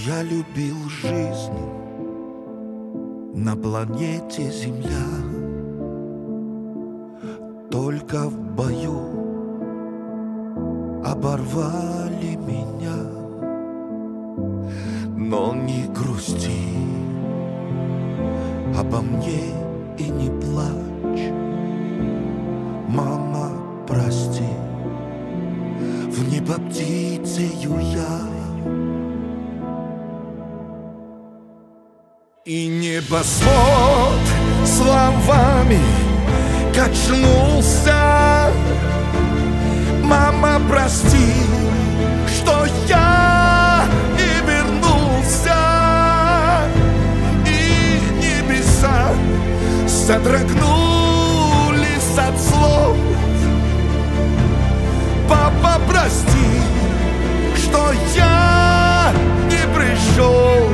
Я любил жизнь на планете Земля. Только в бою оборвали меня. Но не грусти обо мне и не плачь, мама, прости, в небо птицею я. И небосвод словами качнулся. Мама, прости, что я не вернулся. И небеса содрогнулись от слов. Папа, прости, что я не пришел.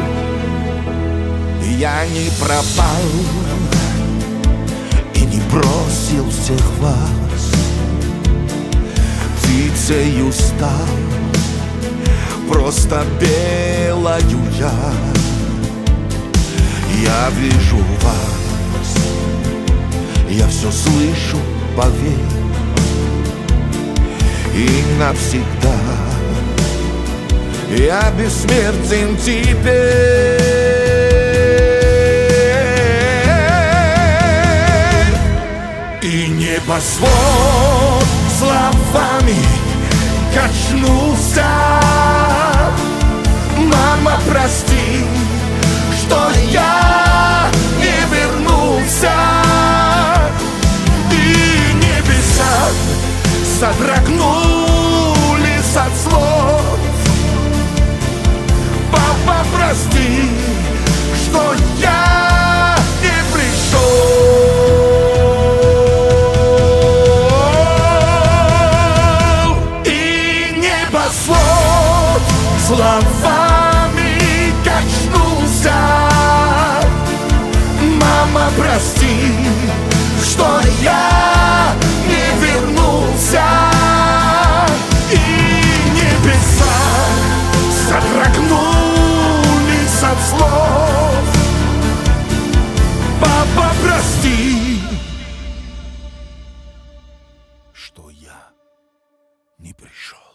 Я не пропал и не бросил всех вас. Птицею стал, просто белою я. Я вижу вас, я все слышу, поверь. И навсегда я бессмертен теперь. И небосвод словами качнулся. Мама, прости, что я не вернулся. И небеса содрогнулись от слов. Папа, прости, что я не пришел. Словами качнулся. Мама, прости, что я не вернулся. И небеса содрогнулись от слов. Папа, прости, что я не пришел.